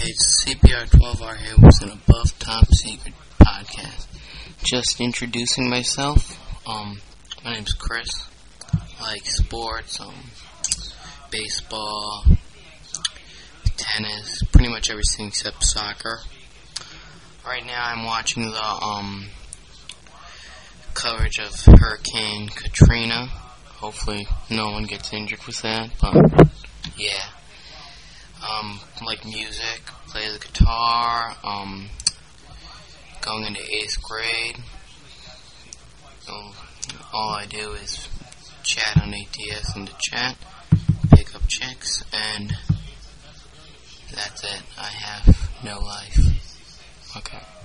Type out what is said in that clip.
Hey, it's CPR12R here with an Above Top Secret podcast. Just introducing myself. My name's Chris. I like sports, baseball, tennis, pretty much everything except soccer. Right now I'm watching the coverage of Hurricane Katrina. Hopefully no one gets injured with that, but yeah. Like music, play the guitar, going into 8th grade. All I do is chat on ATS in the chat, pick up chicks, and that's it. I have no life. Okay.